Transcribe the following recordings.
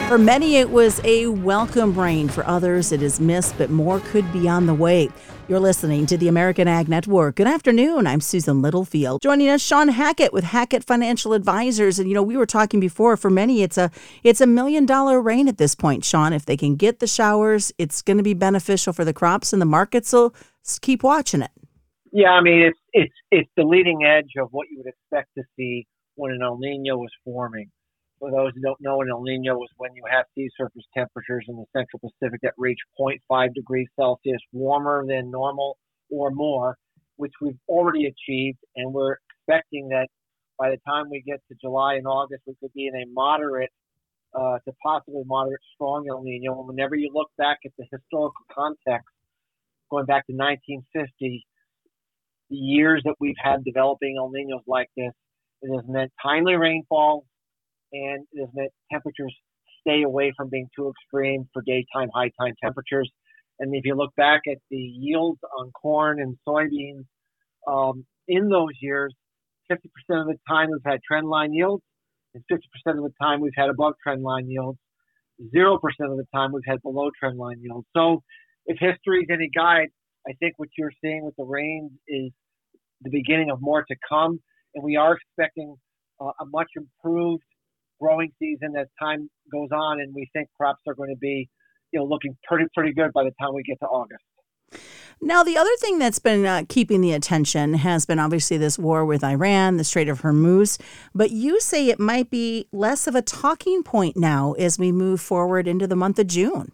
For many, it was a welcome rain. For others, it is missed, but more could be on the way. You're listening to the American Ag Network. Good afternoon. I'm Susan Littlefield. Joining us, Sean Hackett with Hackett Financial Advisors. And, we were talking before, for many, it's a $1 million rain at this point, Sean. If they can get the showers, it's going to be beneficial for the crops, and the markets will keep watching it. Yeah, I mean, it's the leading edge of what you would expect to see when an El Nino was forming. For those who don't know, an El Nino is when you have sea surface temperatures in the Central Pacific that reach 0.5 degrees Celsius warmer than normal or more, which we've already achieved. And we're expecting that by the time we get to July and August, we could be in a moderate to possibly moderate strong El Nino. And whenever you look back at the historical context, going back to 1950, the years that we've had developing El Ninos like this, it has meant timely rainfall, and it has meant temperatures stay away from being too extreme for daytime, high-time temperatures. And if you look back at the yields on corn and soybeans in those years, 50% of the time we've had trendline yields, and 50% of the time we've had above trendline yields. 0% of the time we've had below trendline yields. So if history is any guide, I think what you're seeing with the rains is the beginning of more to come, and we are expecting a much improved growing season as time goes on, and we think crops are going to be, looking pretty good by the time we get to August. Now, the other thing that's been keeping the attention has been obviously this war with Iran, the Strait of Hormuz, but you say it might be less of a talking point now as we move forward into the month of June.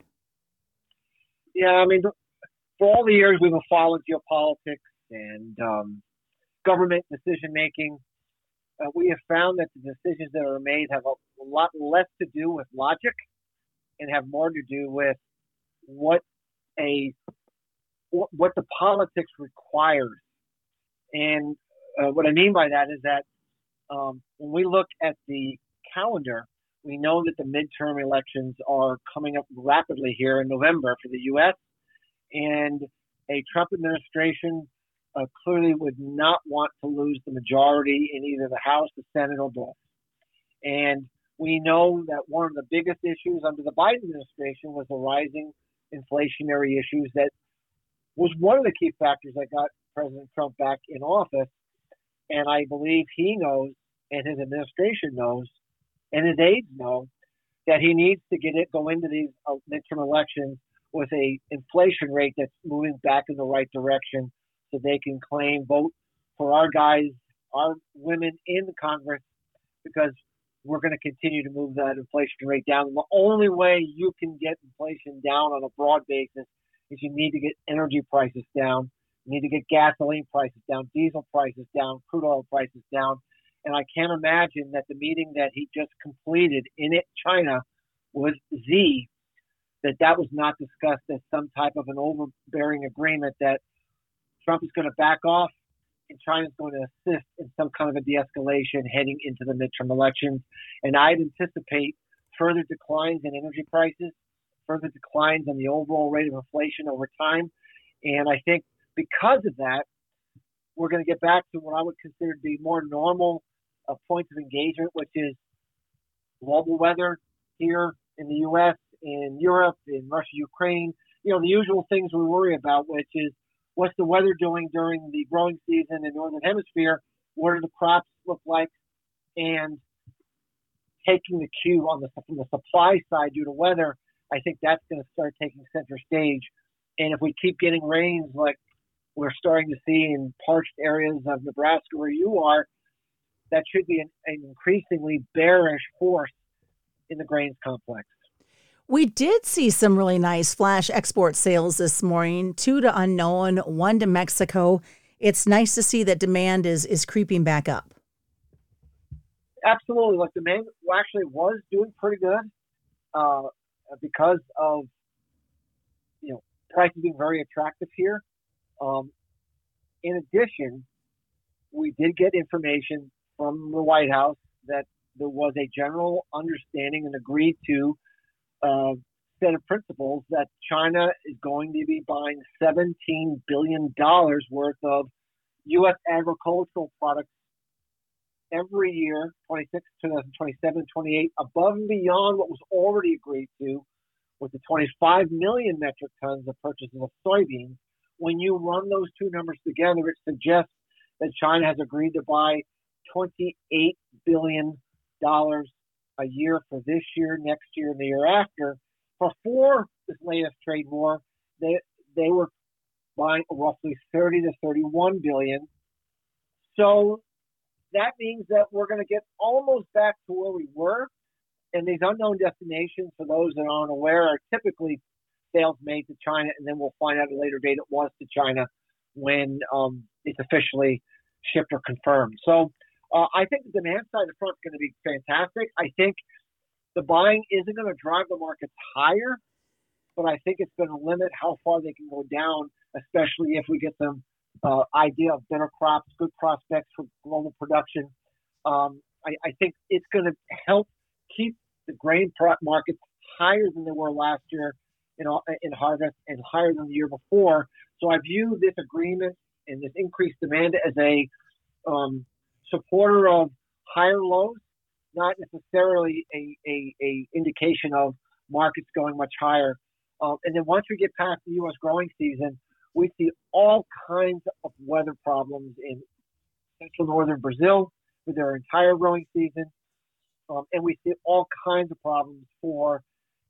Yeah, I mean, for all the years we've been following geopolitics and government decision-making, we have found that the decisions that are made have a lot less to do with logic and have more to do with what the politics requires. And what I mean by that is that when we look at the calendar, we know that the midterm elections are coming up rapidly here in November for the U.S., and a Trump administration clearly would not want to lose the majority in either the House, the Senate, or both. And we know that one of the biggest issues under the Biden administration was the rising inflationary issues that was one of the key factors that got President Trump back in office. And I believe he knows, and his administration knows, and his aides know, that he needs to go into these midterm elections with a inflation rate that's moving back in the right direction, so they can vote for our guys, our women in the Congress, because we're going to continue to move that inflation rate down. And the only way you can get inflation down on a broad basis is you need to get energy prices down. You need to get gasoline prices down, diesel prices down, crude oil prices down. And I can't imagine that the meeting that he just completed in China with Xi, that was not discussed as some type of an overbearing agreement that Trump is going to back off and China is going to assist in some kind of a de-escalation heading into the midterm elections. And I'd anticipate further declines in energy prices, further declines in the overall rate of inflation over time. And I think because of that, we're going to get back to what I would consider to be more normal points of engagement, which is global weather here in the U.S., in Europe, in Russia, Ukraine, the usual things we worry about, which is what's the weather doing during the growing season in the Northern Hemisphere? What do the crops look like? And taking the cue from the supply side due to weather, I think that's going to start taking center stage. And if we keep getting rains like we're starting to see in parched areas of Nebraska where you are, that should be an increasingly bearish force in the grains complex. We did see some really nice flash export sales this morning, 2 to unknown, 1 to Mexico. It's nice to see that demand is creeping back up. Absolutely. Like demand actually was doing pretty good because of prices being very attractive here. In addition, we did get information from the White House that there was a general understanding and agreed to set of principles that China is going to be buying $17 billion worth of U.S. agricultural products every year, 26, 2027, 28, above and beyond what was already agreed to with the 25 million metric tons of purchases of soybeans. When you run those two numbers together, it suggests that China has agreed to buy $28 billion a year for this year, next year, and the year after. Before this latest trade war, they were buying roughly 30 to 31 billion. So that means that we're going to get almost back to where we were. And these unknown destinations, for those that aren't aware, are typically sales made to China, and then we'll find out at a later date it was to China when it's officially shipped or confirmed. So I think the demand side of the front is going to be fantastic. I think the buying isn't going to drive the markets higher, but I think it's going to limit how far they can go down, especially if we get some idea of better crops, good prospects for global production. I think it's going to help keep the grain markets higher than they were last year in harvest and higher than the year before. So I view this agreement and this increased demand as a supporter of higher lows, not necessarily a indication of markets going much higher. And then once we get past the U.S. growing season, we see all kinds of weather problems in central northern Brazil for their entire growing season. And we see all kinds of problems for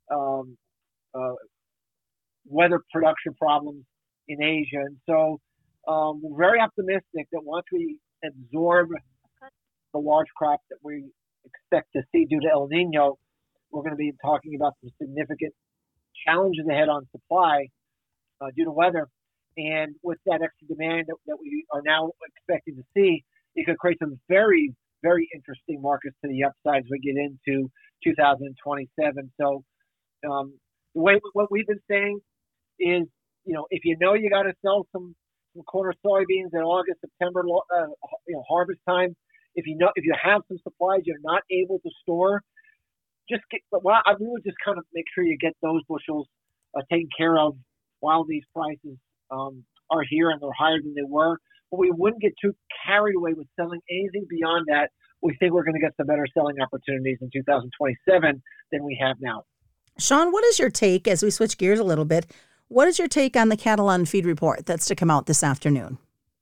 weather production problems in Asia. And so we're very optimistic that once we absorb the large crop that we expect to see due to El Nino, we're going to be talking about some significant challenges ahead on supply due to weather. And with that extra demand that we are now expecting to see, it could create some very, very interesting markets to the upside as we get into 2027. So what we've been saying is, if you got to sell some corn or soybeans in August, September, harvest time, if you have some supplies you're not able to store, we would just kind of make sure you get those bushels taken care of while these prices are here and they're higher than they were. But we wouldn't get too carried away with selling anything beyond that. We think we're going to get some better selling opportunities in 2027 than we have now. Sean, what is your take, as we switch gears a little bit, what is your take on the cattle on feed report that's to come out this afternoon?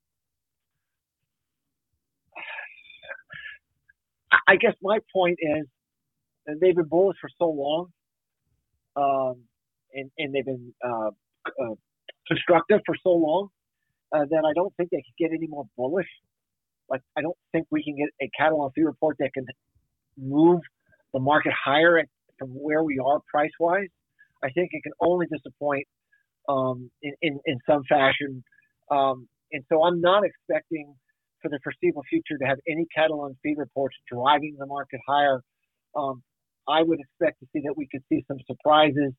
I guess my point is that they've been bullish for so long, and they've been constructive for so long that I don't think they could get any more bullish. Like, I don't think we can get a cattle on feed report that can move the market higher from where we are price-wise. I think it can only disappoint in some fashion. And so I'm not expecting for the foreseeable future to have any cattle on feed reports driving the market higher. I would expect to see that we could see some surprises,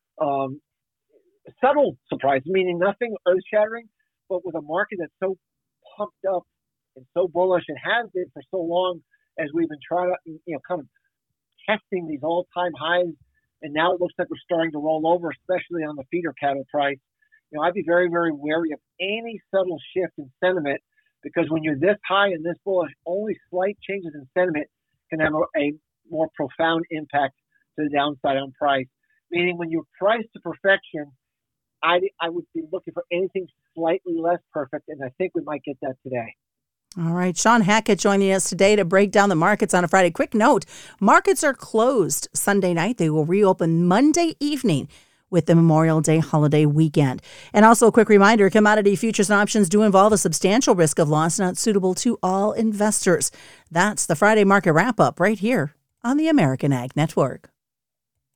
subtle surprises, meaning nothing earth-shattering, but with a market that's so pumped up and so bullish and has been for so long as we've been trying to, kind of testing these all-time highs, and now it looks like we're starting to roll over, especially on the feeder cattle price. I'd be very, very wary of any subtle shift in sentiment, because when you're this high and this bullish, only slight changes in sentiment can have a more profound impact to the downside on price. Meaning when you're priced to perfection, I would be looking for anything slightly less perfect, and I think we might get that today. All right. Shawn Hackett joining us today to break down the markets on a Friday. Quick note, markets are closed Sunday night. They will reopen Monday evening with the Memorial Day holiday weekend. And also a quick reminder, commodity futures and options do involve a substantial risk of loss, not suitable to all investors. That's the Friday market wrap-up right here on the American Ag Network.